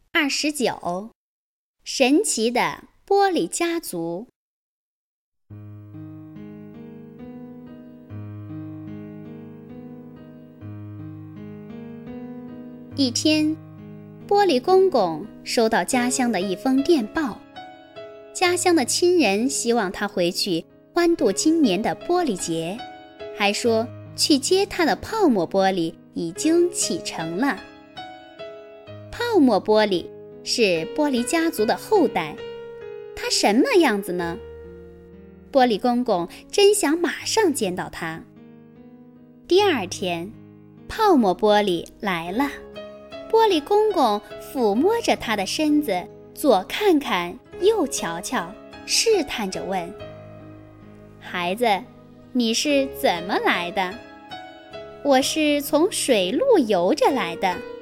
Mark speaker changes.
Speaker 1: 29神奇的玻璃家族。一天，玻璃公公收到家乡的一封电报，家乡的亲人希望他回去欢度今年的玻璃节，还说去接他的泡沫玻璃已经启程了。泡沫玻璃是玻璃家族的后代，它什么样子呢？玻璃公公真想马上见到它。第二天，泡沫玻璃来了，玻璃公公抚摸着他的身子，左看看右瞧瞧，试探着问：孩子，你是怎么来的？我是从水路游着来的。